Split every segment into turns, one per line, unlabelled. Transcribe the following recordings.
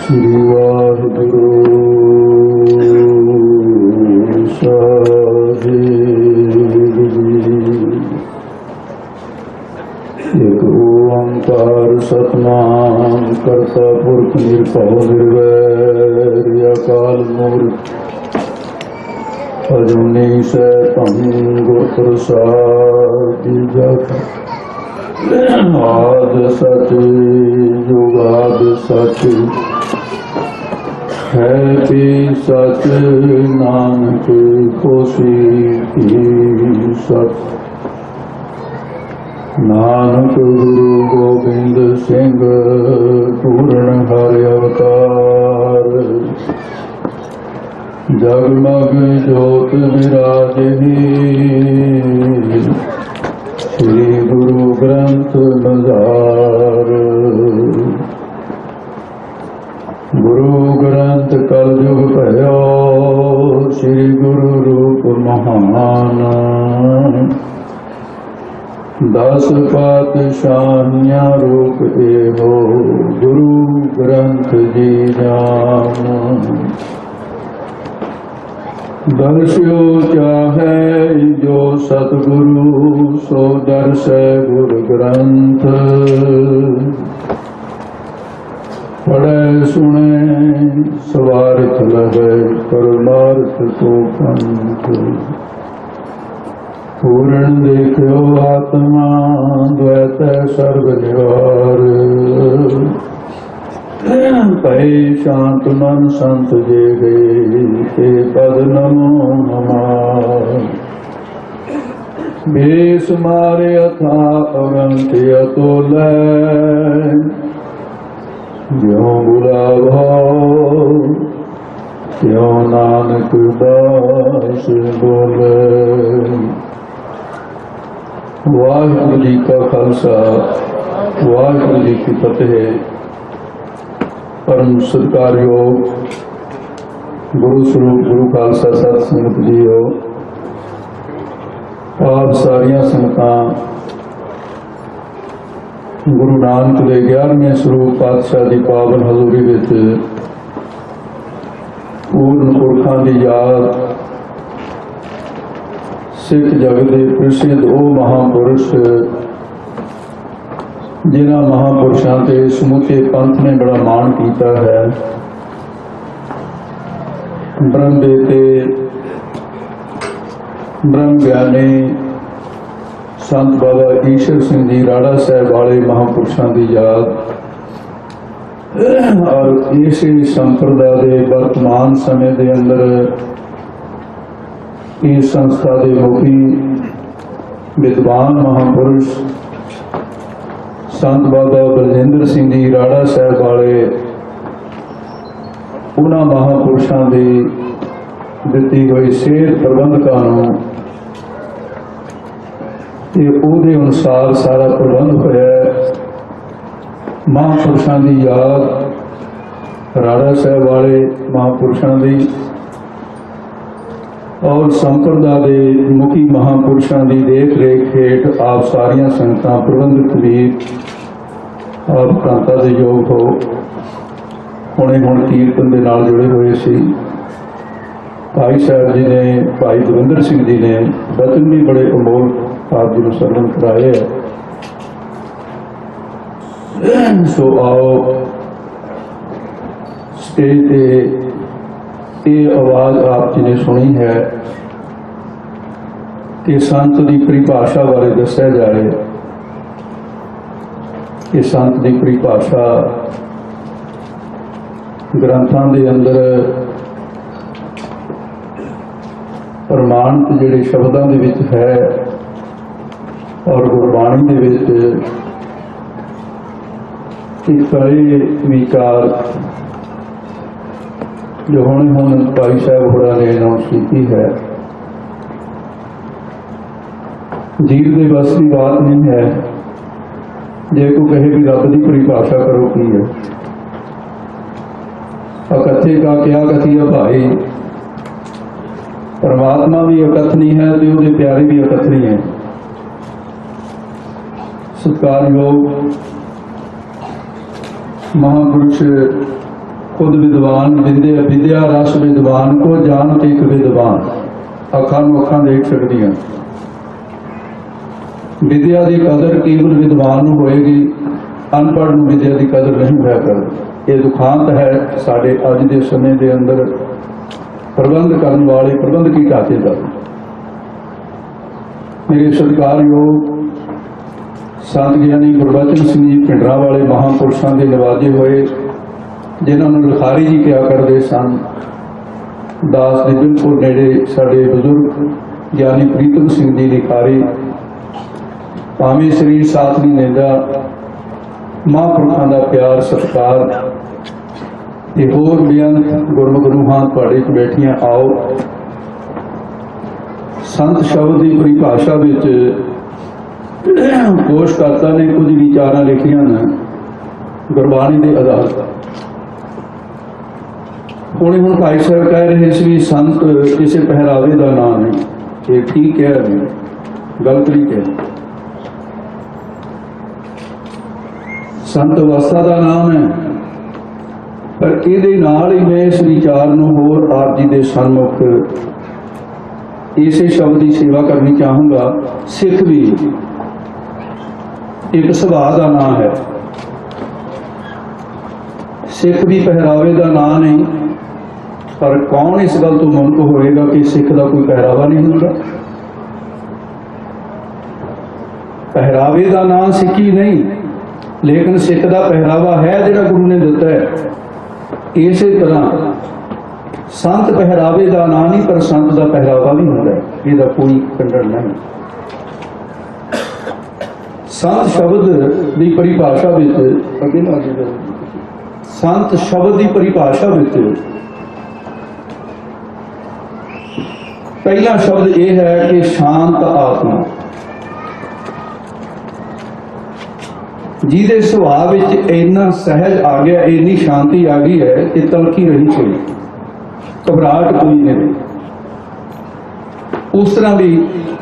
श्री वाहिगुरु साहिब जी। एक ओंकार सतनाम करता पुरख निरभव निर्वैर अकाल मूर्त अजूनी सैभं गुर प्रसाद जप आद सच जुगाद सच है भी सच नानक होसी भी सच। नानक गुरु गोबिंद सिंह पूर्ण हरि अवतार जगमग जोत विराजही श्री गुरु ग्रंथ बंधार। गुरु ग्रंथ कलयुग भयो श्री गुरु रूप महान। 10 पातशाहियां रूप एहो गुरु ग्रंथ जी जान। दर्शो चाहे जो सतगुरु सो दर्शे गुर ग्रंथ। पढ़े सुने सवारित लगे परमार्थ को पंथ। पूर्ण देखो आत्मा द्वैत सर्व निवार। पै शांत मन संत जे गए ते पद नमो नमः। बेस मारे अथा अगंत अतुल ज्यों बुलावा त्यों नानक दास बोले। वाहिगुरू जी का खालसा वाहिगुरू जी की फतेह। परम सत्कारयोग गुरु स्वरूप गुरु खालसा सत संगत जीओ। आप सारिया संगतां गुरु नानक दे 11वें स्वरूप पातशाह की पावन हजूरी विच पूर्ण पुरखां की याद सिख जगत के प्रसिद्ध वो महापुरुष जिन्हां महापुरुषों के समूचे पंथ ने बड़ा मान किया है। ब्रह्म देते ब्रह्म ज्ञानी संत बाबा ईश्वर सिंह जी राड़ा साहब वाले महापुरुषों की याद और इसी संप्रदा के वर्तमान समय के अंदर इस संस्था के मुखी विद्वान महापुरुष संत बाबा बलजिंदर सिंह जी राड़ा साहब वाले उन्होंने महापुरुषों की दिती हुई सेहत प्रबंधकों उहदे अनुसार सारा प्रबंध होया। महापुरुषों की याद राड़ा साहब वाले महापुरुषों की और संप्रदा के मुखी महापुरुषों की देख रेख हेठ आप सारिया संगतां प्रबंधक भी आप प्रांतां दे योग हो। हुणे हुण कीर्तन के नाल जुड़े हुए सी भाई साहब जी ने भाई दविंदर सिंह जी ने बचन भी बड़े अमोल आप जी को सरवण कराए है। सो आओ स्टेज पे ये आवाज आप जी ने सुनी है कि संत की परिभाषा बारे दस्या जाए कि संत की परिभाषा ग्रंथों के अंदर प्रमाणित जिहड़े शब्दों के विच है और गुरबाणी के विच कई विचार जो हुण भाई साहब होरां ने अनाउंस की है। जीव के बस की बात नहीं है। जे कोई कहे भी रब की परिभाषा करो की है अकथे का क्या कथिया भाई। परमात्मा भी अकथनी है तो उसके प्यारे भी अकथनी है। सत्कारयोग महापुरुष खुद विद्वान विद्या विद्या रस विद्वान को जानत एक विद्वान। अखां नूं अखां देख सकदियां। विद्या की कदर केवल विद्वान नूं होएगी, अनपढ़ नूं विद्या की कदर नहीं होया करदी। ये दुखांत है साडे अज दे समय दे अंदर प्रबंध करने वाले प्रबंध की ढांचे का। मेरे सत्कारयोग संत ज्ञानी गुरबचन सिंह जी पिंडरा वाले महापुरुषों के नवाजे हुए, जिन्होंने लिखारी जी क्या करते सन। दास के बिल्कुल नेड़े साडे बजुर्ग ज्ञानी प्रीतम सिंह जी लिखारी, भावें शरीर साथ नहीं देता, महापुरुषों का प्यार सत्कार ते होर बेअंत गुरमुख रूहां तुहाडे च बैठियां। आओ संत शब्द की परिभाषा विच कोशकर्ता ने कुछ विचारां लिखियां ने गुरबाणी के आधार पर। हुण भाई साहब कह रहे सी भी संत किसी पहरावे का नाम नहीं। ये ठीक है, गलत नहीं कह। संत अवस्था का नाम है, पर ये नाल ही मैं इस विचार नूं होर आप जी के सन्मुख इसे शब्द की सेवा करनी चाहूँगा। सिख भी एक सुभाव का नाम है। सिख भी पहरावे का नाम नहीं, पर कौन इस गल तो मुनक होएगा कि सिख का कोई पहरावा नहीं होगा। पहरावे का नाम सिक्खी नहीं, लेकिन सिख का पहरावा है जिहड़ा गुरु ने दिता है। इस तरह संत पहरावे का नाम नहीं, पर संत का पहरावा भी होता है। इसका कोई खंडन नहीं। संत शब्द की परिभाषा संत शब्द की परिभाषा पहला शब्द यह है कि शांत आत्मा, जिहदे सुभाव इन्ना सहज आ गया, इन्नी शांति आ गई है कि तलखी रही कोई घबराहट कोई नहीं। उस तरह भी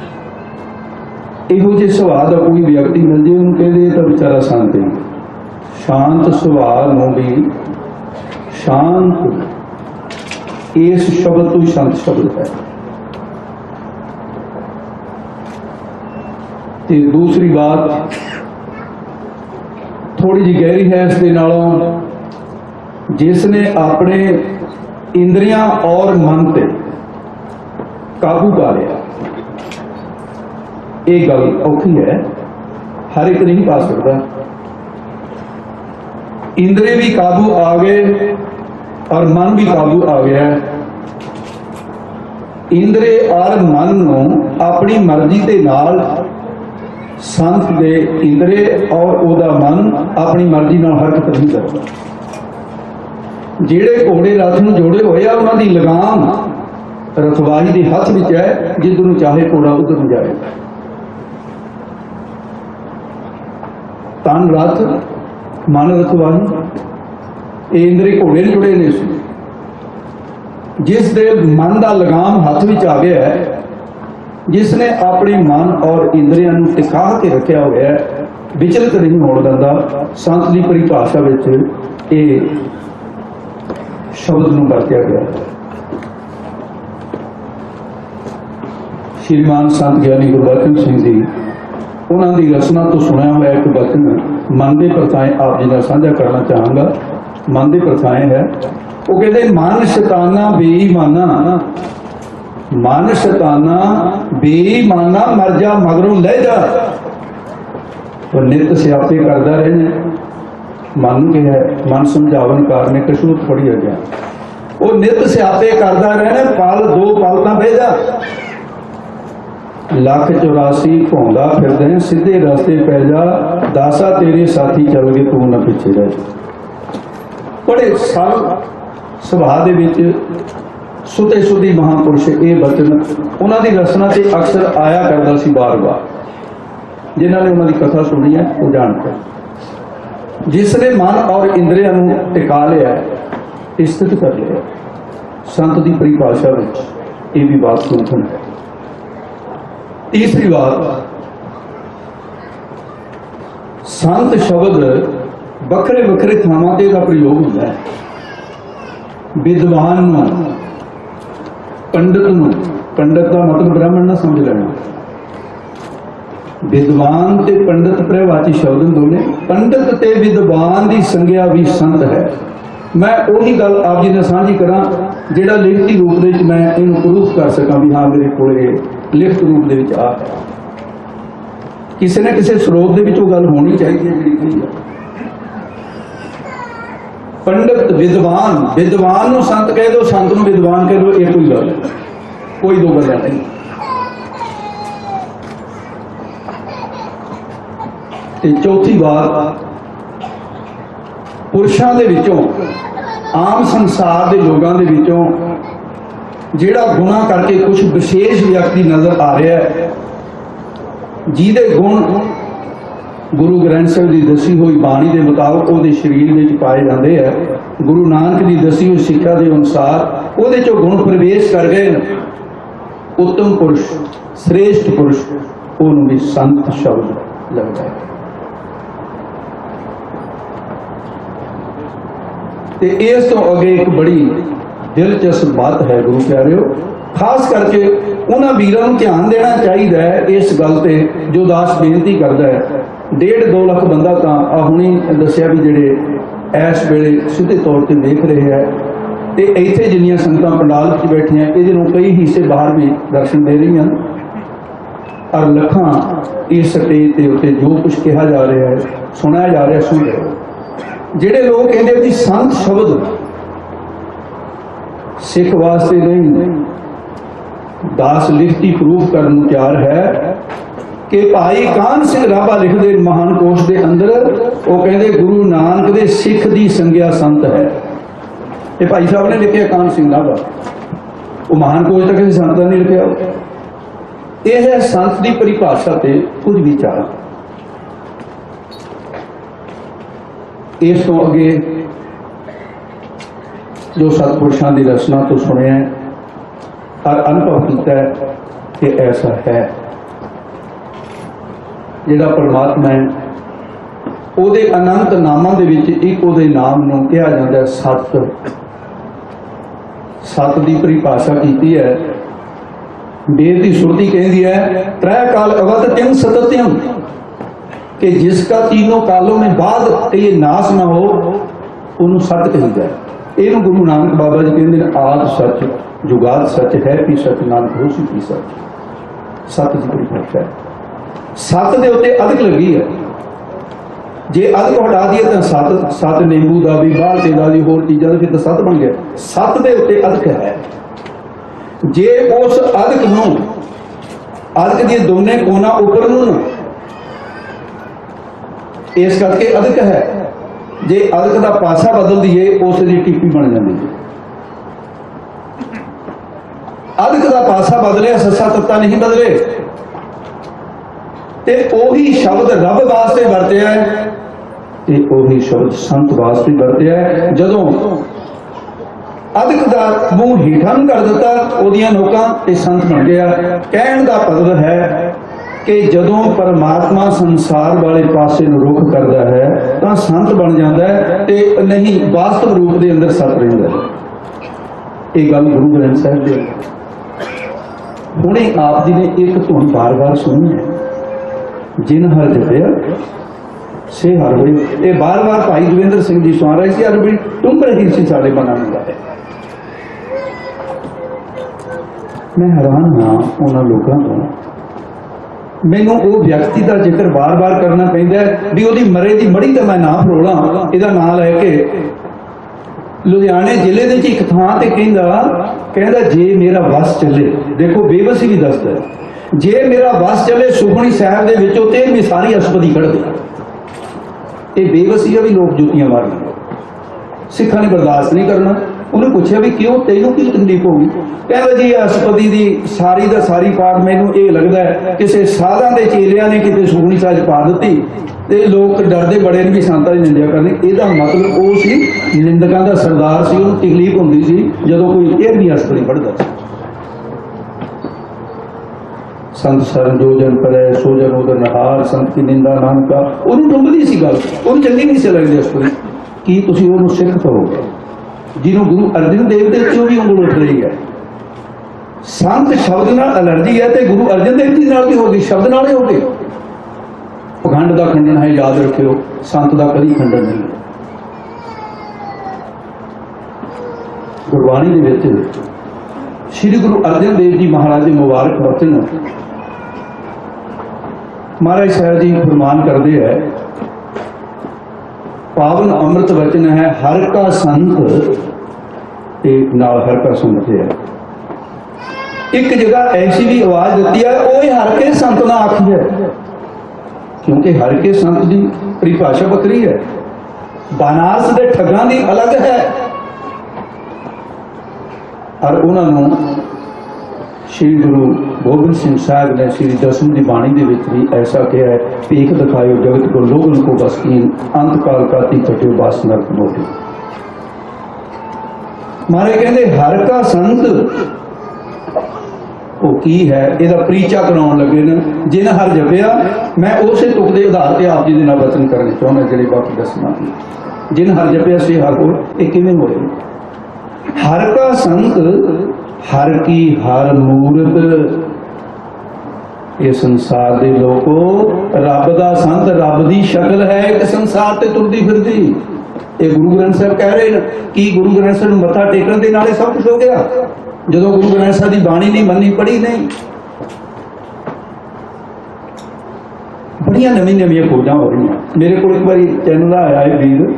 इहो जे सुभाव का कोई व्यक्ति मिल जाए, उन्होंने कहते तो बेचारा शांत है। शांत सुभाव नूं भी शांत, इस शब्द तो ही संत शब्द है। ते दूसरी बात थोड़ी जी गहरी है इसके नालों, जिसने अपने इंद्रियां और मन पे काबू पा लिया। ये गल औखी है, हर एक नहीं पा सकता। इंद्रिय भी काबू आ गए और मन भी काबू आ गया। इंद्रिय और मन नूं अपनी मर्जी के नाल संत दे इंद्रिय और ओदा मन अपनी मर्जी नाल हरकत नहीं करता। ਜਿਹੜੇ घोड़े रथ में जोड़े हुए आ, उन्होंने लगाम रखवाही के हथ में है, जिधर नूं चाहे घोड़ा उधर नूं जाए। तन रथ मन रखवाही, इंद्रिय घोड़े ने जुड़े ने। जिस दे मन का लगाम हाथ में आ गया है, जिसने अपने मन और इंद्रियों को टिका के रखा हुआ है, विचलित नहीं होने दिंदा। संत की परिभाषा विच ये शब्द नूं वरतिया गया। श्रीमान संत ज्ञानी गुरबचन सिंह जी, उन्होंने रचना तो सुनया हुआ एक वचन मन के प्रथाएं आप जी का साझा करना चाहूँगा। मन की प्रथाएं है, वो कहते मन शैताना बेईमाना, मन शैताना बेईमाना मर जा मगरों ले जा। तो नित स्यापे करता रहे। मन के है, मन समझावन कारण कसूत फड़ी गया। वो नित स्यापे करता रहे, पल दो पल ना भेजा। लख 84 घूमदा फिरदे, सीधे रास्ते पै जा, दासा तेरे साथी चल गए तू ना पिछे रह। बड़े सरल सुभाव दे विच सुते सुधी महापुरुष ये वचन उन्होंने रचना से अक्सर आया करता सी बार बार। जिन्होंने उन्होंने कथा सुनी है वो जानते हैं। जिसने मन और इंद्रियों को टिका लिया, स्थित कर लिया, संत की परिभाषा में ये भी बात सुन है। तीसरी बात, संत शब्द बखरे बखरे थावां ते दा प्रयोग होता है। विद्वान नूं, पंडित नूं, पंडित का मतलब ब्राह्मण ना समझ लेना, विद्वान ते पंडित प्रवाची शब्द दोने, पंडित ते विद्वान की संज्ञा भी संत है। मैं उही गल आप जी ने साझी करा जिहड़ा लिखती रूप दे मैं इहनूं प्रूफ कर सकां भी हाँ मेरे कोल लिखत रूप दे विच आ है। किसी ने किसी स्रोत दे विच ओह गल होनी चाहिए जिहड़ी लिखी है। पंडित विद्वान, विद्वान नूं संत कह दो, संत नूं विद्वान कह दो, ये कोई गल कोई दो गल्लां नहीं। ते चौथी बात, पुरुषां दे विचों आम संसार के लोगों के विचों जिहड़ा गुणा करके कुछ विशेष व्यक्ति नजर आ रहा है, जिहदे गुण गुरु ग्रंथ साहिब की दसी हुई बाणी के मुताबिक वो शरीर में पाए जाते हैं। गुरु नानक की दसी हुई सिक्खा के अनुसार वो चो गुण प्रवेश कर गए। उत्तम पुरुष, श्रेष्ठ पुरुष, उन्होंने भी संत शब्द लगता है। ते इस तो अगे एक बड़ी दिलचस्प बात है गुरु प्यारिओ, खास करके उन्होंने वीरों को ध्यान देना चाहिए इस गल ते जो दास बेनती करता है। 1.5-2 लाख बंदा तो हुणी दसिया भी जिहड़े इस वेले सीधे तौर पर देख रहे हैं, तो इत्थे जिन्नियां संगतां पंडाल च बैठियां इहदे कई हिस्से बाहर भी दर्शन दे रही हैं और लखां इस स्टेज के उत्ते जो कुछ कहा जा रहा है, सुनाया जा रहा है, सुन रहे। जिहड़े लोग कहते भी संत शब्द सिख वास्ते नहीं, दास लिखती प्रूफ करने तैयार है कि भाई कान सिंह राभा लिखते महान कोश के अंदर, वो कहते गुरु नानक दे सिख की संज्ञा संत है। ये भाई साहब ने लिखे कान सिंह राभा, वो महान कोश तक किसी संत ने नहीं लिखा। यह है संत की परिभाषा से कुछ विचार। इस तो अगे जो सतपुरुषों की रचना तो सुने और अनुभव किया कि ऐसा है, जिहड़ा परमात्मा है उहदे अनंत नामां दे विच एक उहदे नाम नूं कहा जाता है सत। सत की परिभाषा की है, वेद की सुरती कहती है त्रै काल अवध तिन सतत्यम, कि जिसका तीनों कालों में बाद ये नाश ना हो उन्होंने सत कही है। इनू गुरु नानक बाबा जी कहते आद सच जुगाद सच है भी सच नानक होसी की सच। सत की परिभाषा है। सत के उत्ते अधिक लगी है, जे अधिक हटा दिए तो सत, सत नींबू का भी बालटे का भी होर चीज़ों का फिर तो सत बन गया। सत के उत्ते अधिक है, जे उस अधिक नूं अधिक दी दोने कोना उपर नूं इस करके अधिक है, जे अधिक का पासा बदल दिए उसकी टिप्पी बन जाती है। अधिक का पासा बदले सस्सा तत्ता नहीं बदले, ते ओही शब्द रब वास्ते वरत्या है, ते ओही शब्द संत वास्ते वरत्या है। जदों अधिक का मूँह हीठा कर दिता ओदियां नोकां ते संत बन गया। कहण दा मतलब है कि जदों परमात्मा संसार वाले पासे रुख करता है तो संत बन जाता है, ते नहीं वास्तव रूप के अंदर सत रहिंदा है। ये गल गुरु ग्रंथ साहिब दे हुणे आप जी ने एक धुन बार बार सुनी है, जिन हर जपया से हर वे। ये बार बार भाई दविंदर सिंह जी सुना रहे थे, हर वे तुम रही सी साढ़े बना मिलता है। मैं हैरान हाँ उन्होंने लोगों को, मैनू वो व्यक्ति का जिक्र बार बार करना पैंदा है भी वो मरे की मड़ी तो मैं ना फरोला यदा ना लैके लुधियाने जिले के एक थां ते कहंदा जे मेरा बस चले, देखो बेबसी भी दसदा है, जे मेरा बस चले सुखमनी साहब दे विचों ते भी सारी अशपदी कढ़ दे। ये बेबसी है भी लोग जुतियां मारन, सिखा ने बर्दाश्त नहीं करना। उन्हें पूछा भी क्यों तेनों की तकलीफ होगी, कहता जी अशपदी की सारी दा सारी पाठ मैनू ये लगता है किसी साधा के चेलिया ने कितने सुखमनी साहब पा दी ते लोग डरते बड़े ने भी संतां की निंदा करनी। यदा मतलब वो सी निंदकां दा सरदार सी, उन्हें तकलीफ होंदी सी जदों कोई ये भी अशपदी पढ़ता सी। संत सरन जो जन करे सो जन उदर नहार, संत की निंदा नानका। उन्हें डुंबदी सी गल, उन्हें चंगी नहीं सी लगती अशपदी। की तुसीं उहनूं सिख कहोगे ਜਿਹਨੂੰ ਗੁਰੂ ਅਰਜਨ ਦੇਵ ਦੇ ਚੋਂ ਵੀ ਉਂਗਲ ਉੱਠ ਰਹੀ ਹੈ। ਸੰਤ ਸ਼ਬਦ ਨਾਲ ਐਲਰਜੀ ਹੈ ਤੇ ਗੁਰੂ ਅਰਜਨ ਦੇਵ ਜੀ ਨਾਲ ਵੀ ਹੋ ਗਈ, ਸ਼ਬਦ ਨਾਲ ਹੀ ਹੋ ਗਈ। ਪਖੰਡ ਦਾ ਖੰਡਨ ਹੈ, ਯਾਦ ਰੱਖਿਓ, ਸੰਤ ਦਾ ਕਦੀ ਖੰਡਨ ਨਹੀਂ। ਗੁਰਬਾਣੀ ਦੇ ਵਿੱਚ ਸ੍ਰੀ ਗੁਰੂ ਅਰਜਨ ਦੇਵ ਜੀ ਮਹਾਰਾਜ ਦੇ ਮੁਬਾਰਕ ਬਚਨ ਮਹਾਰਾਜ ਸਾਹਿਬ ਜੀ ਫਰਮਾਨ ਕਰਦੇ ਹੈ, ਪਾਵਨ ਅੰਮ੍ਰਿਤ ਵਚਨ ਹੈ ਹਰ ਕਾ ਸੰਤ ਤੇ ਨਾਲ ਹਰ ਕਾ ਸੰਤ ਹੈ। ਇੱਕ ਜਗ੍ਹਾ ਐਸੀ ਵੀ ਆਵਾਜ਼ ਦਿੱਤੀ ਹੈ, ਉਹ ਹਰ ਕੇ ਸੰਤ ਨਾ ਆਖੀ ਹੈ, ਕਿਉਂਕਿ ਹਰ ਕੇ ਸੰਤ ਦੀ ਪਰਿਭਾਸ਼ਾ ਵੱਖਰੀ ਹੈ, ਬਨਾਰਸ ਦੇ ਠੱਗਾਂ ਦੀ ਅਲੱਗ ਹੈ। ਔਰ ਉਹਨਾਂ ਨੂੰ ਸ਼੍ਰੀ ਗੁਰੂ ਗੋਬਿੰਦ ਸਿੰਘ ਸਾਹਿਬ ਨੇ ਸ਼੍ਰੀ ਦਸਮ ਦੀ ਬਾਣੀ ਦੇ ਵਿੱਚ ਵੀ ਐਸਾ ਕਿਹਾ ਹੈ, ਭੀਖ ਦਿਖਾਇਓ ਜਗਤ ਕੋ ਲੋਗਨ ਕੋ ਬਸਕੀਨ ਅੰਤ ਕਾਲ ਕਾਤੀ ਕਟਿਓ ਬਾਸ ਨਰਕ ਮੋਟੀ। ਮਾਰੇ ਕਹਿੰਦੇ ਹਰ ਕਾ ਸੰਤ ਉਹ ਕੀ ਹੈ, ਇਹਦਾ ਪ੍ਰੀਚਾ ਕਰਾਉਣ ਲੱਗੇ ਨੇ। ਜਿਨ ਹਰ ਜਪਿਆ, ਮੈਂ ਉਸੇ ਤੁਕ ਦੇ ਆਧਾਰ ਤੇ ਆਪ ਜੀ ਦੇ ਨਾਲ ਵਚਨ ਕਰਨੇ ਚਾਹੁੰਦਾ, ਜਿਹੜੇ ਬਾਕੀ ਦੱਸਣਾ। ਜਿਨ ਹਰ ਜਪਿਆ ਸੇ ਹਰ ਹੋਏ, ਇਹ ਕਿਵੇਂ ਹੋਏ? ਹਰ ਕਾ ਸੰਤ ਹਰ ਕੀ ਹਰ ਮੂਰਤ। ਇਹ ਸੰਸਾਰ ਦੇ ਲੋਕੋ, ਰੱਬ ਦਾ ਸੰਤ ਰੱਬ ਦੀ ਸ਼ਕਲ ਹੈ, ਇੱਕ ਸੰਸਾਰ ਤੇ ਤੁਰਦੀ ਫਿਰਦੀ। ਇਹ ਗੁਰੂ ਗ੍ਰੰਥ ਸਾਹਿਬ ਕਹਿ ਰਹੇ ਨੇ ਕਿ ਗੁਰੂ ਗ੍ਰੰਥ ਸਾਹਿਬ ਨੂੰ ਮੱਥਾ ਟੇਕਣ ਦੇ ਨਾਲ ਸਭ ਕੁਝ ਹੋ ਗਿਆ, ਜਦੋਂ ਗੁਰੂ ਗ੍ਰੰਥ ਸਾਹਿਬ ਦੀ ਬਾਣੀ ਨਹੀਂ ਮੰਨੀ, ਪੜ੍ਹੀ ਨਹੀਂ। ਬੜੀਆਂ ਨਵੀਆਂ ਖੋਜਾਂ ਹੋ ਰਹੀਆਂ। ਮੇਰੇ ਕੋਲ ਇੱਕ ਵਾਰੀ ਚੈਨਲ ਆਇਆ ਹੈ ਵੀਰ,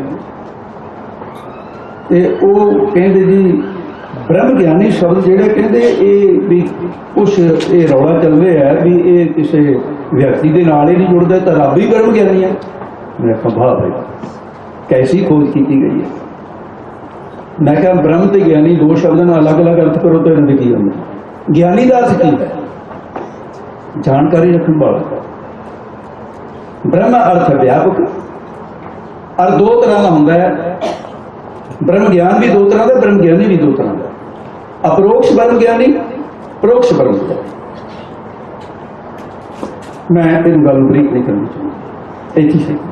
ਤੇ ਉਹ ਕਹਿੰਦੇ ਜੀ ਬ੍ਰਹਮ ਗਿਆਨੀ ਸ਼ਬਦ ਜਿਹੜੇ ਕਹਿੰਦੇ ਇਹ ਵੀ ਕੁਛ ਇਹ ਰੌਲਾ ਚੱਲ ਰਿਹਾ ਹੈ ਵੀ ਇਹ ਕਿਸੇ ਵਿਅਕਤੀ ਦੇ ਨਾਲ ਹੀ ਨਹੀਂ ਜੁੜਦਾ, ਤਾਂ ਰੱਬ ਹੀ ਬ੍ਰਹਮ ਗਿਆਨੀ ਹੈ। ਮੈਂ ਕਿਹਾ ਭਾਵ ਹੈ, ਕੈਸੀ ਖੋਜ ਕੀਤੀ ਗਈ ਹੈ। ਮੈਂ ਕਿਹਾ ਬ੍ਰਹਮ ਤੇ ਗਿਆਨੀ ਦੋ ਸ਼ਬਦਾਂ ਨਾਲ ਅਲੱਗ-ਅਲੱਗ ਅਰਥ ਕਰੋ ਤਾਂ ਇਹਨਾਂ ਦੇ ਕੀ ਹੁੰਦਾ? ਗਿਆਨੀ ਦਾ ਅਰਥ ਕੀ ਹੈ? ਜਾਣਕਾਰੀ ਰੱਖਣ ਵਾਲਾ। ਬ੍ਰਹਮ ਅਰਥ ਵਿਆਪਕ, ਔਰ ਦੋ ਤਰ੍ਹਾਂ ਦਾ ਹੁੰਦਾ ਹੈ। ਬ੍ਰਹਮ ਗਿਆਨ ਵੀ ਦੋ ਤਰ੍ਹਾਂ ਦਾ, ਬ੍ਰਹਮ ਗਿਆਨੀ ਵੀ ਦੋ ਤਰ੍ਹਾਂ ਦਾ। ਅਪਰੋਕਸ਼ ਬ੍ਰਹਮ ਗਿਆਨੀ, ਪਰੋਕਸ਼ ਬ੍ਰਹਮ ਗਿਆਨੀ। ਮੈਂ ਇਹਨੂੰ ਗੱਲ ਬਰੀਕ ਨਹੀਂ ਕਰਨੀ ਚਾਹੁੰਦਾ, ਇਹ ਚੀਜ਼।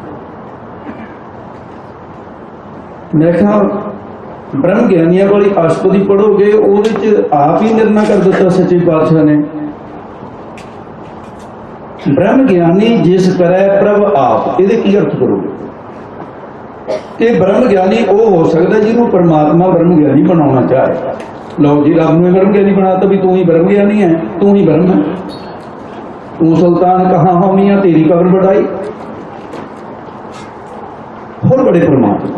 ਮੈਂ ਕਿਹਾ ਬ੍ਰਹਮ ਗਿਆਨੀਆਂ ਵਾਲੀ ਅਸ਼ਟਪਦੀ ਪੜ੍ਹੋਗੇ, ਉਹਦੇ ਚ ਆਪ ਹੀ ਨਿਰਣਾ ਕਰ ਦਿੱਤਾ ਸੱਚੇ ਪਾਤਸ਼ਾਹ ਨੇ। ਬ੍ਰਹਮ ਗਿਆਨੀ ਜਿਸ ਕਰੈ ਪ੍ਰਭ ਆਪ, ਇਹਦੇ ਕੀ ਅਰਥ ਕਰੋਗੇ? ਕਿ ਬ੍ਰਹਮ ਗਿਆਨੀ ਉਹ ਹੋ ਸਕਦਾ ਜਿਹਨੂੰ ਪਰਮਾਤਮਾ ਬ੍ਰਹਮ ਗਿਆਨੀ ਬਣਾਉਣਾ ਚਾਹੇ। ਲਓ ਜੀ, ਰੱਬ ਨੂੰ ਬ੍ਰਹਮ ਗਿਆਨੀ ਬਣਾਤਾ ਵੀ ਤੂੰ ਹੀ ਬ੍ਰਹਮ ਗਿਆਨੀ ਹੈ, ਤੂੰ ਹੀ ਬ੍ਰਹਮ ਹੈ। ਤੂੰ ਸੁਲਤਾਨ ਕਹਾਂ ਹੋਮੀਆਂ, ਤੇਰੀ ਕਬਰ बढ़ाई। ਹੋਰ ਬੜੇ ਪਰਮਾਤਮਾ।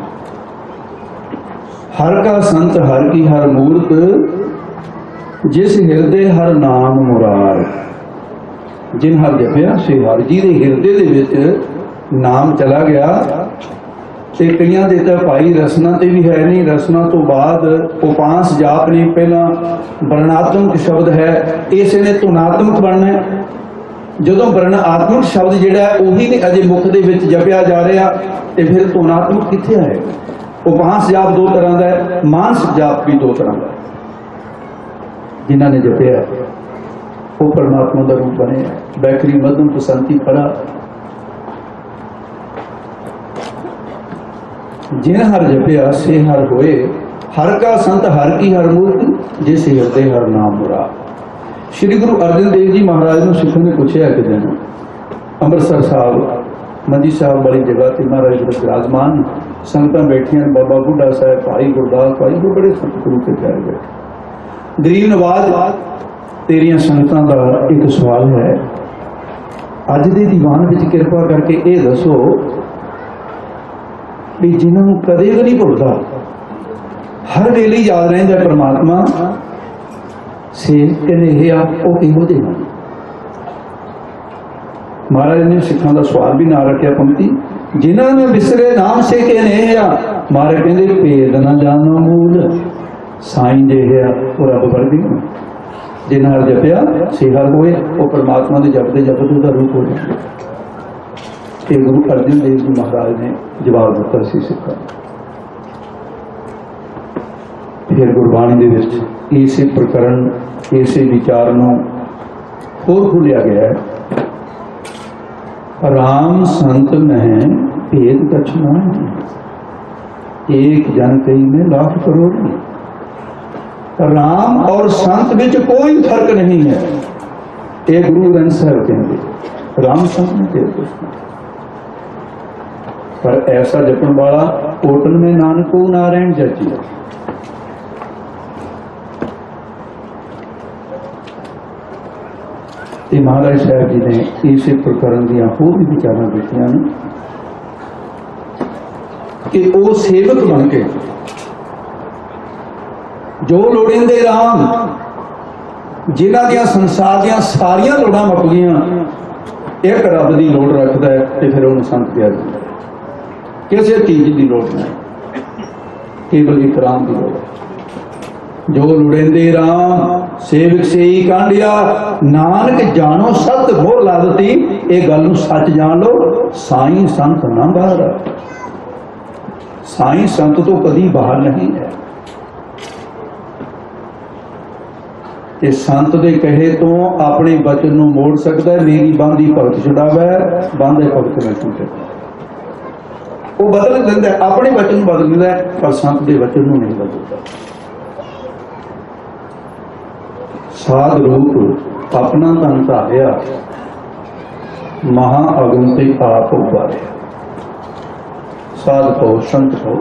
ਹਰ ਕਾ ਸੰਤ ਹਰ ਕੀ ਹਰ ਮੂਰਤ, ਜਿਸ ਹਿਰਦੇ ਹਰ ਨਾਮ ਮੁਰਾਰ। ਜਿਨ ਹਰ ਜਪਿਆ ਸੇ ਹਰ। ਜਿਹਦੇ ਹਿਰਦੇ ਦੇ ਵਿੱਚ ਨਾਮ ਚਲਾ ਗਿਆ। ਤੇ ਕਈਆਂ ਦੇ ਤਾਂ ਭਾਈ ਰਸਨਾ ਤੇ ਵੀ ਹੈ ਨਹੀਂ, ਰਸਨਾ ਤੋਂ ਬਾਅਦ ਉਪਾਂਸ ਜਾਪ ਨੇ, ਪਹਿਲਾਂ ਵਰਣਾਤਮਕ ਸ਼ਬਦ ਹੈ, ਇਸੇ ਨੇ ਧੁਨਾਤਮਕ ਬਣਨਾ ਹੈ। ਜਦੋਂ ਵਰਣਾਤਮਕ ਸ਼ਬਦ ਜਿਹੜਾ ਹੈ ਉਹੀ ਨੇ ਅਜੇ ਮੁਖ ਦੇ ਵਿੱਚ ਜਪਿਆ ਜਾ ਰਿਹਾ, ਤੇ ਫਿਰ ਧੁਨਾਤਮਕ ਕਿੱਥੇ ਆਏਗਾ? ਉਪਾਂਸ ਜਾਪ ਦੋ ਤਰ੍ਹਾਂ ਦਾ ਹੈ, ਮਾਨਸਿਕ ਜਾਪ ਵੀ ਦੋ ਤਰ੍ਹਾਂ ਦਾ ਹੈ। ਜਿਨ੍ਹਾਂ ਨੇ ਜਪਿਆ ਉਹ ਪਰਮਾਤਮਾ ਦਾ ਰੂਪ ਬਣੇ। ਬੈਕਰੀ ਮਧਮ ਪਸੰਤੀ ਖੜਾ। ਜਿਨ ਹਰ ਜਪਿਆ ਸੇ ਹਰ ਹੋਏ। ਹਰ ਕਾ ਸੰਤ ਹਰ ਕੀ ਹਰ ਮੂਰਤ, ਜਿਸ ਹਿਰਦੇ ਹਰ ਨਾਮ ਮੁਰਾ। ਸ਼੍ਰੀ ਗੁਰੂ ਅਰਜਨ ਦੇਵ ਜੀ ਮਹਾਰਾਜ ਨੂੰ ਸਿੱਖਾਂ ਨੇ ਪੁੱਛਿਆ ਕਿ ਦਿਨ ਅੰਮ੍ਰਿਤਸਰ ਸਾਹਿਬ ਮੰਜੀ ਸਾਹਿਬ ਵਾਲੀ ਜਗ੍ਹਾ ਤੇ ਮਹਾਰਾਜ ਵਿਰਾਜਮਾਨ, ਸੰਗਤਾਂ ਬੈਠੀਆਂ, ਬਾਬਾ ਬੁੱਢਾ ਸਾਹਿਬ, ਭਾਈ ਗੁਰਦਾਸ, ਭਾਈ ਬੜੇ ਸੰਤ ਗੁਰੂ ਕੇ ਪਿਆਰੇ ਬੈਠੇ। ਗਰੀਬ ਨਵਾਜ਼, ਤੇਰੀਆਂ ਸੰਗਤਾਂ ਦਾ ਇੱਕ ਸਵਾਲ ਹੈ, ਅੱਜ ਦੇ ਦੀਵਾਨ ਵਿੱਚ ਕਿਰਪਾ ਕਰਕੇ ਇਹ ਦੱਸੋ ਵੀ ਜਿਨ੍ਹਾਂ ਨੂੰ ਕਦੇ ਵੀ ਨਹੀਂ ਭੁੱਲਦਾ, ਹਰ ਵੇਲੇ ਯਾਦ ਰਹਿੰਦਾ ਪਰਮਾਤਮਾ ਸੇ ਕਹਿੰਦੇ ਆ, ਉਹ ਕਿਹੋ ਜਿਹੇ ਹਨ? ਮਹਾਰਾਜ ਨੇ ਸਿੱਖਾਂ ਦਾ ਸਵਾਲ ਵੀ ਨਾ ਰੱਖਿਆ ਪੰਕਤੀ, ਜਿਨ੍ਹਾਂ ਨੇ ਵਿਸਰੇ ਨਾਮ ਸੇ ਕਹਿੰਦੇ ਆ। ਮਹਾਰਾਜ ਕਹਿੰਦੇ ਭੇਦ ਨਾ ਜਾਣੋ ਮੂਲ, ਸਾਈਂ ਜਿਹੇ ਆ ਉਹ ਰੱਬ ਵਰਗੇ। ਜਿਨ ਹਰ ਜਪਿਆ ਸੇ ਹਰ ਹੋਏ, ਉਹ ਪਰਮਾਤਮਾ ਦੇ ਜਪਦੇ ਜਪਦੇ ਉਹਦਾ ਰੂਪ ਹੋ ਜਾਂਦਾ। ਇਹ ਗੁਰੂ ਅਰਜਨ ਦੇਵ ਜੀ ਮਹਾਰਾਜ ਨੇ ਜਵਾਬ ਦਿੱਤਾ ਸੀ ਸਿੱਖਾਂ। ਫਿਰ ਗੁਰਬਾਣੀ ਦੇ ਵਿੱਚ ਇਸੇ ਪ੍ਰਕਰਨ, ਇਸੇ ਵਿਚਾਰ ਨੂੰ ਹੋਰ ਖੁੱਲਿਆ ਗਿਆ ਹੈ। ਰਾਮ ਸੰਤ ਮਹਿ ਭੇਦ ਕਛੁ ਨਾਹੀ। एक जन कई में लाख करोड़ नहीं। राम और संत विच कोई फर्क नहीं है। ये गुरु ग्रंथ साहब कहते राम संत ने तेरे कुछ पर ऐसा जपन वाला होटल में नानक को नारायण जची। महाराज साहब जी ने इसे प्रकरण दियां होर भी विचारां दित्तियां ने कि वो सेवक बन के जो लोड़ींदे राम जिन्हां दियां संसार दियां सारियां लोड़ां मुक गईयां, एक रब दी लोड़ रखदा है ते फिर उहनूं संत कहा जांदा है। किसी चीज की लोड़ नहीं, केवल एक राम की लोड़ है। जो लुड़ेंदे राम सेवक से ही कांडिया, नानक जानो सत मोह लादती। ये गल नूं सच जान लो, साईं संत ना बाहर। साईं संत तो कभी बाहर नहीं है। ये संत दे कहे तो अपने बचन नूं मोड़ सकता है। मेरी बांधी भगत छुड़ावे, बांधे भगत में टूटे। वो बदल देंदा है, अपने बचन बदल देंदा है, पर संत दे बचन नूं नहीं बदलता। साध रूप अपना धन धारिया, महा अगन ते आप उबारिया। साध को संत को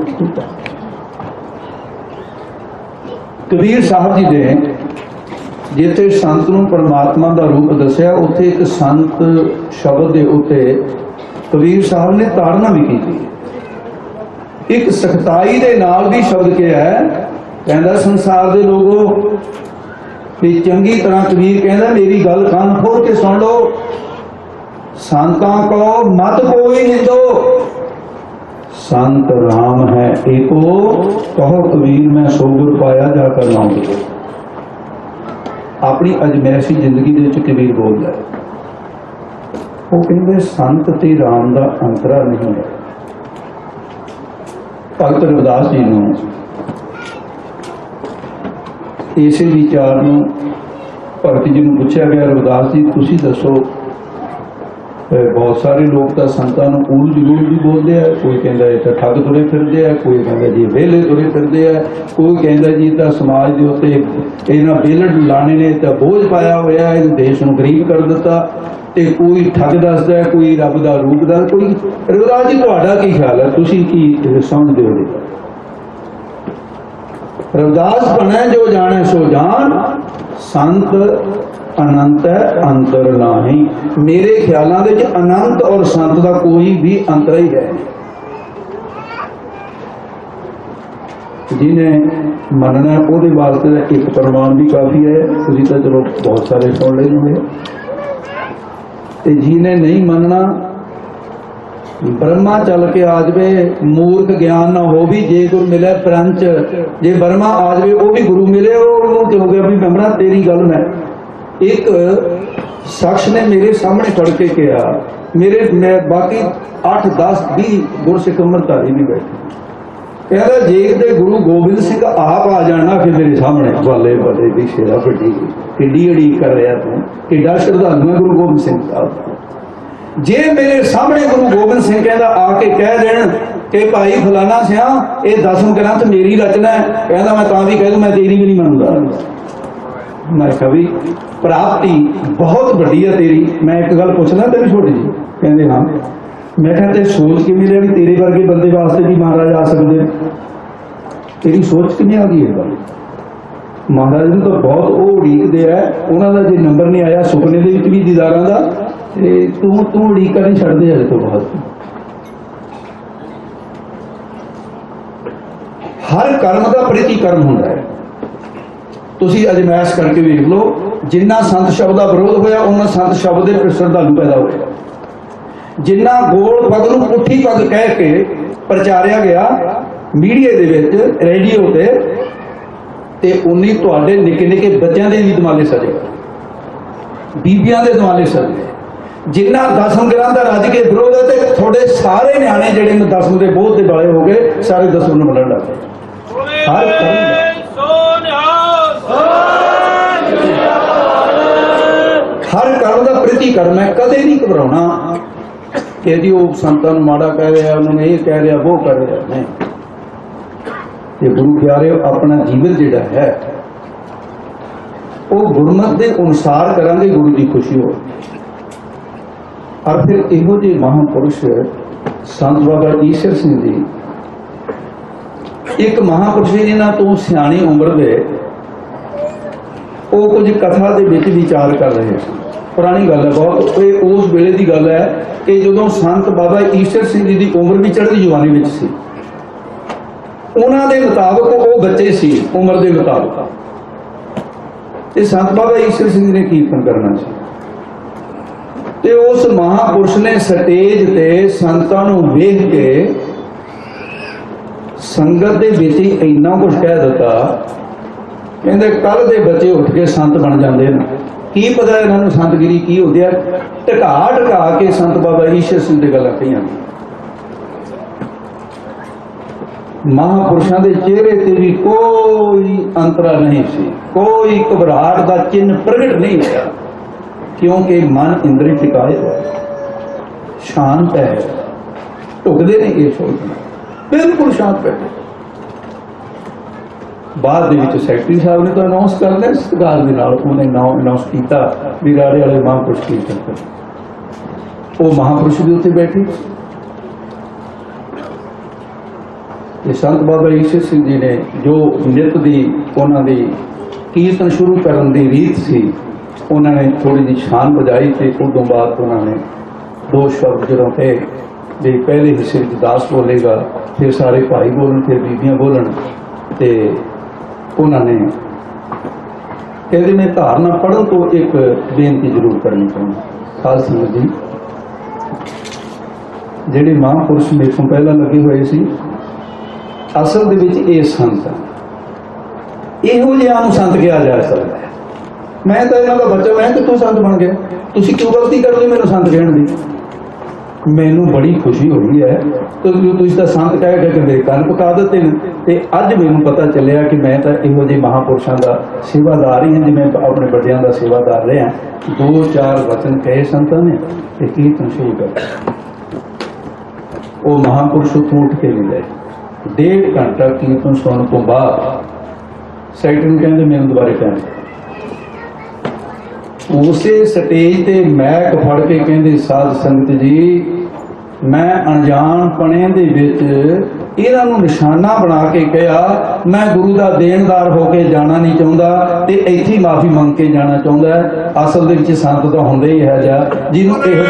कबीर साहब जी ने जिथे संत नूं परमात्मा दा रूप दसिया, उथे एक संत शब्द दे उते कबीर साहब ने ताड़ना भी की। एक सख्ताई दे नाल भी शब्द किया है, कहंदा संसार दे लोगों भी चंगी तरह। कबीर कहता मेरी गल कान खोल के सुन लो, संतां को मत कोई निंदो, संत राम है एको, कहो कबीर मैं सोबर पाया जाकर नाम दो। अपनी अजमैशी जिंदगी दे विच कबीर बोलदा है, वो कहंदे संत ते राम दा अंतरा नहीं है। भगत रविदास जी नूं इसे विचार नूं भगत जी नूं पूछा गया, रविदास जी तुसीं दसो, बहुत सारे लोग तो संतां नूं उल्ट जुलूट भी बोलते हैं। कोई कहता है तो ठग तुरे फिरदे है, कोई कहता जी वेले तुरे फिरदे है, कोई कहता जी तो समाज के उत्ते इन्हां बेलड़ लाने ने तो बोझ पाया होया है, देश नूं गरीब कर दिता। ते कोई ठग दसदा है, कोई रब दा रूप दा। कोई रविदास जी तुहाडा की ख्याल है, तुसीं की समझदे हो? रविदास बने जो जाने सो जान, संत अनंत है अंतर नाही। मेरे ख्यालों के अनंत और संत का कोई भी अंतर ही है। जिन्हें मनना ਉਹਦੇ वास्ते एक प्रमाण भी काफी है। तुसीं तो चलो बहुत सारे सुन ले होंगे। जिन्हें नहीं मनना, ब्रह्मा चल के आ जाए, मूर्ख ज्ञान ना हो भी जे गुरु मिले प्रंच, जे ब्रह्मा आ जाए वो भी गुरु मिले, वो हो गया भी ब्रह्मा तेरी गल मैं। एक शख्स ने मेरे सामने खड़ के कहा, मैं बाकी 8, 10, 20 गुरसिख अमृतधारी भी बैठे, कहता जे दे गुरु गोबिंद सिंह आप आ जाना कि मेरे सामने, बल्ले बल्ले भी शेरा बड़ी किड्डी अड़ीक कर रहा तू, किड्डा श्रद्धालु है गुरु गोबिंद सिंह साहब। जे मेरे सामने गुरु गोबिंद सिंह कहता आके कह देन कि भाई फलाना सिया ये 10वें ग्रंथ मेरी रचना है, कहता मैं तां भी कह दूं मैं तेरी भी नहीं मनूंगा। मैं कभी प्राप्ति बहुत वड्डी है तेरी। मैं एक गल पूछना तेरी छोटी जी, कहते हाँ। मैं कहते सोच के मिले भी तेरे वर्गे बंदे वास्ते भी महाराज आ सकते, तेरी सोच किवें आ गई है गल? महाराज ने तो बहुत वो उड़ीकदे है, उन्होंने जो नंबर नहीं आया सुपने के भी दीदारां दा, तू उड़ीक नहीं छड्डदे हले तो बहुत। हर कर्म का प्रतिकर्म होता है। तुसीं अजमैश करके वेख लो, जिन्ना संत शब्द का विरोध होया उन्ना संत शब्द के श्रद्धालु पैदा होए। जिन्ना गोल पग नूं पुट्ठी पग कह के प्रचारिया गया मीडिया दे विच रेडियो ते उन्नी तुहाडे निक्के निक्के बच्चों के भी दिमाले सजे, बीबियां दे दिमाले सजे। जिन्ना 10वें ग्रंथ का रज के विरोध है तो थोड़े सारे न्याणे जिहड़े 10वें के बोझ के वाले हो गए, सारे 10वें नूं मनण लग गए। हर कर्म का प्रतिकर्म है, कदे नहीं घबराना कि जी वो संतां नूं माड़ा कह रहा, उन्होंने ये कह रहा, वो कर रहा। नहीं, ਤੇ ਗੁਰੂ ਪਿਆਰਿਓ अपना जीवन जिहड़ा है वो गुरमत के अनुसार करांगे, गुरु की खुशी हो। और फिर इहो जे महापुरुष संत बाबा ईश्वर सिंह जी एक महापुरुष जिन्हां तो सियाणी उम्र दे वो कुछ कथा दे विच विचार कर रहे हैं। पुरानी गल है बहुत, उस वेले की गल है कि जदों संत बाबा ईश्वर सिंह जी की उम्र भी चढ़ती जवानी में सी, उन्हां दे मुताबिक वो बच्चे सी उम्र के मुताबिक, ते संत बाबा ईश्वर सिंह ने कीर्तन करना सी। ते उस महापुरुष ने स्टेज ते संतां नूं वेख के संगत दे विच ही इन्ना कुछ कह दिता, कहंदे कल दे बच्चे उठ के संत बन जाते हैं। की पता इन्होंने संतगिरी की होती है, ढका ढका के संत बाबा ईश्वर सिंह की गल्लां कहियां। महापुरुषों के चेहरे ते भी कोई अंतरा नहीं सी, कोई घबराहट का चिन्ह प्रगट नहीं होया, क्योंकि मन इंद्रिय टिकाए हुआ शांत है, ढुकते नहीं ये सोचना, बिल्कुल शांत बैठे। बाद दे विच सैकटरी साहब ने तो अनाउंस कर लिया सरकार के नाल, उन्हें अनाउंस किया भी राड़े वाले महापुरुष कीर्तन कर, वो महापुरुष भी उत्थे बैठे। ते संत बाबा ईश्वर सिंह जी ने जो नित दी उन्हां दी कीर्तन शुरू करन दी रीत सी, उन्होंने थोड़ी जी शान बजाई थे। उदों बाद उन्होंने दो शब्द जो कहे भी पहले हिस्से दास बोलेगा, फिर सारे भाई बोलन, फिर बीबियां बोलन, ते उन्होंने कहते मैं धारना पढ़न तो एक बेनती जरूर करनी चाहूँगा। खाल सिंह जी जिहड़े महापुरुष मेरे को पहला लगे हुए सी, असल दे विच ये संत इहो जिहा नूं संत कहा जा सकता है। मैं तो इन्हां दा बच्चा, मैं कितों संत बन गया, तुसीं क्यों गलती कर ली मैनूं संत कहण दी। मैनूं बड़ी खुशी हुई है तो तुसीं तां संत कह के मेरे कंन पका दित्ते ने, ते अज मैनूं पता चलिया कि मैं तो इहो जिहे महापुरुषां दा सेवादार ही हां, जिवें अपने बड़ियां दा सेवादार रहा। दो चार वचन कहे संतां ने ते कीर्तन शुरू कर, वो महापुरुष उत्थों उठ के मिले। 1.5 घंटा कीर्तन सुनने तो बाद सैकटरी नूं कहंदे मैनूं दुबारे कहना, उसे स्टेज ते मैक फड़ के कहंदे साध संगत जी मैं अनजान पने दे विच इन्हां नूं निशाना बना के कहा मैं गुरु दा देनदार होके जाना नहीं चाहुंदा ते इत्थे ही माफी मंग के जाना चाहुंदा है। असल दे विच संत तां हुंदे ही है जा जिन्हों इहो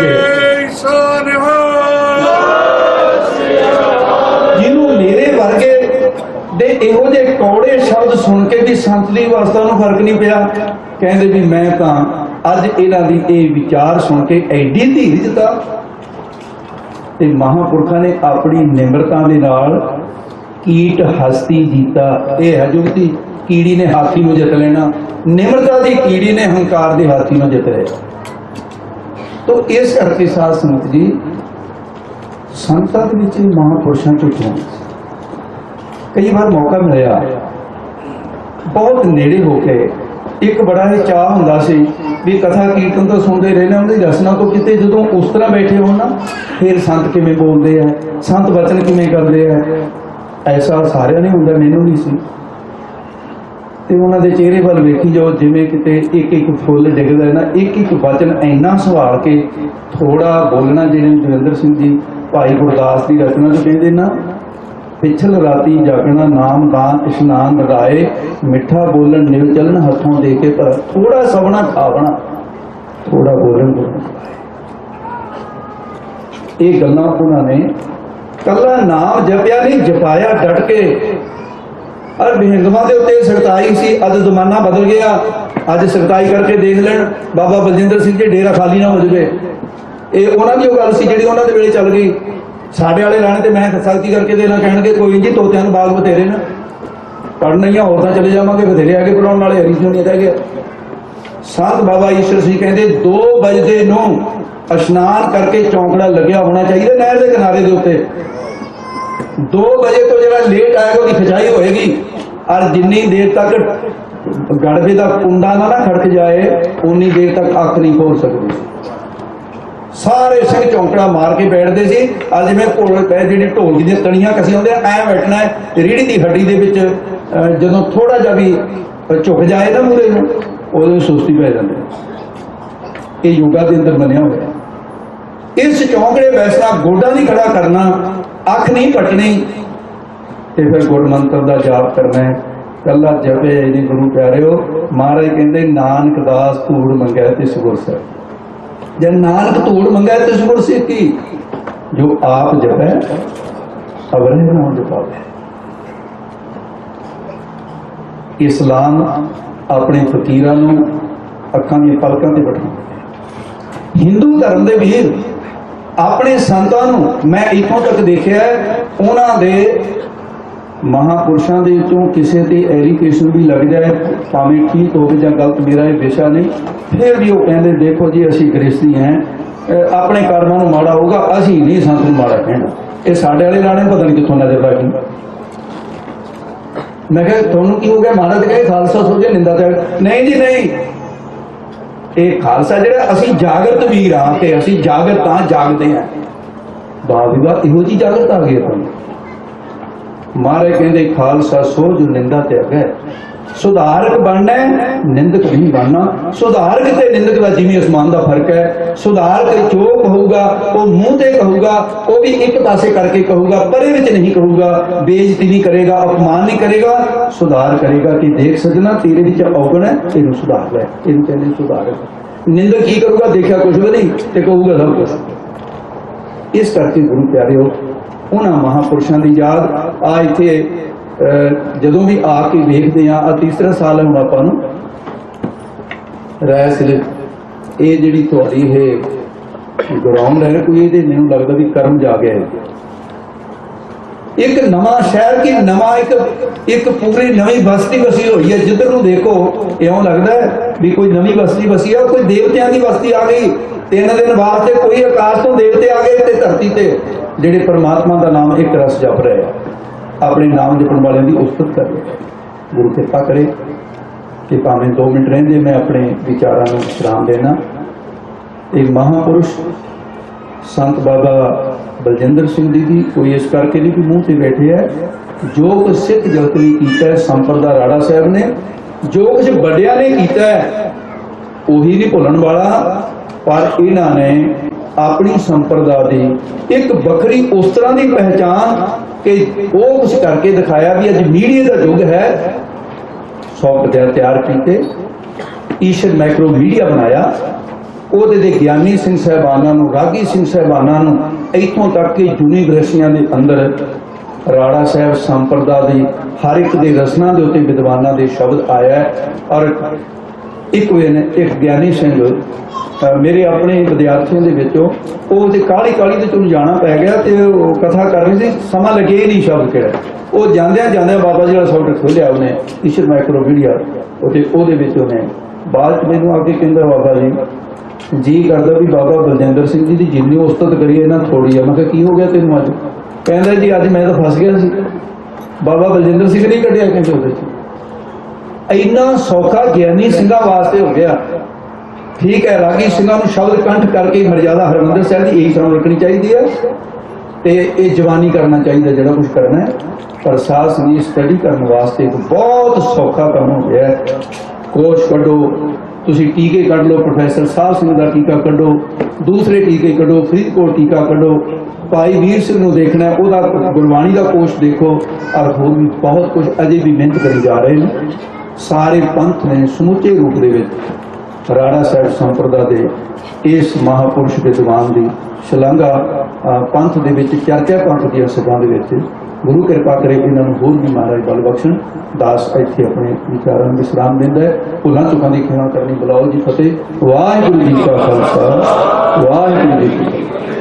जिन्हों मेरे वर्गे दे इहो जे कौड़े शब्द सुन के भी संत दी अवस्था नूं फर्क नहीं पिया। कहंदे भी मैं तां अज इन्हां दी इह विचार सुन के एडी धीरजता ते महापुरखों ने अपनी निमरता दे नाल कीट हस्ती जीता। यह है जुगती कीड़ी ने हाथी में जित लेना, निमरता दी कीड़ी ने हंकार दे हाथी में जित लिया। तो इस करके साध संगत जी संतां दे विच महापुरुषों चों कई बार मौका मिलया बहुत नेड़े होके एक बड़ा ही चाह हुंदा सी भी कथा कीर्तन तो सुनते रहने उन्हें दसना तो किते जदों उस तरह बैठे हो ना फिर संत किवें बोलते हैं, संत वचन किवें करते हैं, ऐसा सारिਆਂ ने हुंदा, मैनूं नहीं सी। ते उन्हां दे चेहरे वाल वेखी जाओ जिवें किते एक एक फुੱਲ डिगदा है ना, एक एक वचन इन्ना संभाल के थोड़ा बोलना। जिवें जोगिंदर सिंह जी भाई गुरदास की रचना तो कहते ना पिछल राती जागना नाम दान इशनान राए मिठा बोलन निव चलन हथों दे के पर थोड़ा सवना खावना थोड़ा बोलन ये गल्लां उन्होंने कला नाम जपिया नहीं जपाया डट के। और बेहंगमा के उत्ते सख्ताई सी, अज जमाना बदल गया, अज सख्ताई करके देख लें बाबा बलजिंदर सिंह जी डेरा खाली ना हो जाए। ये उन्होंने जो गल सी जिहड़ी उन्होंने वेले चल गई, साढ़े वाले लाने तो मैं सख्ती करके देना कहेंगे कोई जी तोतियां नूं बाग बथेरे ना पढ़ना ही होर तां चले जावांगे, बथेरे आगे पढ़ाउण वाले हरी सुनी रह गया। संत बाबा ईश्वर सिंह कहते 2 बजे नूं इशनान करके चौंकड़ा लग्या होना चाहिए नहर के किनारे के उत्ते। 2 बजे तो जो लेट आएगा उसकी खिंचाई होएगी, और जिन्नी देर तक गड़बे का कुंडा ना खड़क जाए उन्नी देर तक अख नहीं खोल सकती। सारे सिंह चौंकड़ा मार के बैठते सी। अज जिवें जी ढोलकी दी तड़ियां कसी आउंदे ऐ बैठना है रीढ़ी की हड्डी दे विच जदों थोड़ा जिहा भी झुक जाए ना मूहरे नूं उदों सुस्ती पै जांदी। ये योगा के अंदर मनिया होया। इस चौंकड़े बैसना गोडा नहीं खड़ा करना, अख नहीं पटनी, ते फिर गुड़ मंत्र का जाप करना है। कला जपे जी गुरु प्यारे हो। महाराज कहते नानक दास धूड़ मंगै तिस गुर सिख। जब नानक धूड़ मंगै तिस गुर सिख की, जो आप जपै अवरे नाम जपावे। इस्लाम अपने फकीरां नूं अखां दी पलकां ते बिठाउंदा। हिंदू धर्म दे वीर अपने संतां नूं मैं इत्थों तक देखिआ उन्हां दे महापुरुषों के चों किसी ते एरीकेशन भी लग जाए, भावें ठीक हो जाए गलत, मेरा ये विषय नहीं, फिर भी वो कहते देखो जी असी गृहस्थी हैं, अपने कर्मां नूं माड़ा होगा, असी नहीं संत नूं माड़ा कहना। ये साडे वाले लाने पता नहीं कित्थों नजर लग गई। मैं कहा तुहानूं की हो गया, महाराज कहे खालसा सोचे निंदा ते नहीं जी नहीं, ये खालसा जिहड़ा असी जागृत वीर हाँ ते असी जागृत हाँ, जागते हैं। बाबी वाह इहो जी जागृत आ गई तुहानूं। महाराज कहते खालसा सो जो निंदा त्याग है। सुधारक बनना है, निंदक नहीं बनना। सुधारक ते निंदक का जिवें आसमान का फर्क है। सुधारक जो कहूगा वो मुंह ते कहूगा, वो भी एक पासे करके कहूगा, परे विच नहीं कहूगा, बेइज्जती नहीं करेगा, अपमान नहीं करेगा। सुधार करेगा कि देख सजना तेरे विच औगण है, तेनू सुधार लै, इहनूं कहंदे सुधारक। निंदक की करूगा, देखा कुछ भी नहीं ते कहूगा सब कुछ। इस करके गुरु प्यारे हो उन्हां महापुरुषों की याद आ इत्थे जदों भी आके वेखदे आ। तीसरा साल है हुण आपां नूं राय सिर्फ ये जिहड़ी तुहाडी ये ग्राउंड है कोई ये मैनूं लगदा भी कर्म जागया है। एक नवा शहर की नवा एक पूरी नवी बस्ती बसी हुई है। जिधर नूं देखो इउं लगदा है भी कोई नवी बस्ती बसी है, कोई देवतियां की बस्ती आ गई। 3 दिन वास्ते कोई आकाश तो देवते आ गए ते धरती ते जिहड़े परमात्मा का नाम एक रस जप रहे, अपने नाम जपण वाले की उस्तत कर रहे। गुरु कृपा करे कि भावें 2 मिनट रहिंदे मैं अपने विचारां नूं विश्राम देना। एक महापुरुष संत बाबा बलजिंदर सिंह जी की कोई इस करके नहीं कि मूँह से बैठे है, जो कुछ सिख जगत ने किया संप्रदा राड़ा साहब ने, जो कुछ बड़िया ने किया उही नहीं भुलन वाला, पर इन्हां ने अपनी संप्रदा की एक बखरी उस तरह की पहचान कि वो कुछ करके दिखाया भी अज मीडिया का युग है। सॉफ्टवेयर तैयार किए, ईश्वर माइक्रो मीडिया बनाया, ਉਹਦੇ ਗਿਆਨੀ ਸਿੰਘ ਸਾਹਿਬਾਨਾਂ ਨੂੰ, ਰਾਗੀ ਸਿੰਘ ਸਾਹਿਬਾਨਾਂ ਨੂੰ, ਇੱਥੋਂ ਤੱਕ ਕਿ ਯੂਨੀਵਰਸਿਟੀਆਂ ਦੇ ਅੰਦਰ ਰਾੜਾ ਸਾਹਿਬ ਸੰਪਰਦਾ ਦੀ ਹਰ ਇੱਕ ਦੇ ਰਸਨਾ ਦੇ ਉੱਤੇ ਵਿਦਵਾਨਾਂ ਦੇ ਸ਼ਬਦ ਆਇਆ। ਔਰ ਇੱਕ ਗਿਆਨੀ ਸਿੰਘ ਮੇਰੇ ਆਪਣੇ ਵਿਦਿਆਰਥੀਆਂ ਦੇ ਵਿੱਚੋਂ ਉਹ ਤੇ ਕਾਹਲੀ ਤੇ ਚੋਂ ਜਾਣਾ ਪੈ ਗਿਆ ਤੇ ਉਹ ਕਥਾ ਕਰ ਰਹੀ ਸੀ, ਸਮਾਂ ਲੱਗੇ ਹੀ ਨਹੀਂ ਸ਼ਬਦ ਕਿਹੜਾ। ਉਹ ਜਾਂਦਿਆਂ ਬਾਬਾ ਜੀ ਦਾ ਸ਼ਬਦ ਖੋਲਿਆ ਉਹਨੇ, ਈਸ਼ਰ ਮਾਈਕਰੋ ਮੀਡੀਆ, ਉਹਦੇ ਵਿੱਚ ਉਹਨੇ ਬਾਅਦ ਮੈਨੂੰ ਆ ਕੇ ਕਹਿੰਦਾ ਬਾਬਾ जी करता भी बाबा बलजिंदर सिंह जी की जिन्नी उस्तत करिए ना थोड़ी है। मैं कहा की हो गया तेन अज? कहता जी अज मैं तो फस गया सी, बाबा बलजिंदर सिंह नहीं कढ़िया कहते उहदे इन्ना सौखा ज्ञानी सिंघां वास्ते हो गया। ठीक है, रागी सिंघां नूं शब्द कंठ करके मर्यादा हरमंदिर साहिब की यही समझ रखनी चाहिए है ते ये जवानी करना चाहिए जिहड़ा कुछ करना है। पर साध संगत स्टडी करने वास्ते एक बहुत सौखा काम हो गया है। कोश कढो, तुसी टीके कढ़ लो, प्रोफैसर साहब सिंह का टीका कढ़ो, दूसरे टीके कढ़ो, फरीदकोट टीका कढ़ो, भाई वीर सिंह नूं देखना उहदा गुरबाणी का कोश देखो, और होर भी बहुत कुछ अजे भी मेहनत करी जा रहे हैं। सारे पंथ ने समूचे रूप दे विच राड़ा साहिब संप्रदा दे इस महापुरुष विद्वान की शलाघा पंथ दे विच चर्चा पंथ दी सभा दे विच गुरु कृपा करे इन्हां नूं होर भी महाराज बल बख्शण। दास इत्थे अपने विचारां नूं विश्राम दिंदा है। भुलां चुकां दी खिमा करनी बुलाओ जी फतेह। वाहिगुरू जी का खालसा, वाहिगुरू जी की फतेह।